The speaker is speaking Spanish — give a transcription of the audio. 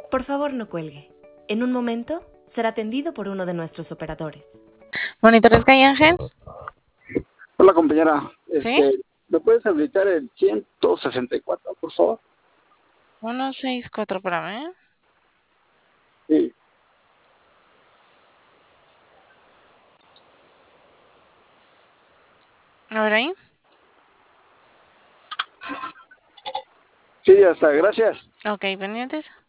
Por favor, no cuelgue. En un momento será atendido por uno de nuestros operadores. ¿Monitores Ángel? Hola, compañera. ¿Sí? ¿Me puedes habilitar el 164, por favor? 164, espérame. Sí. A ver ahí. Sí, ya está. Gracias. Ok, pendientes.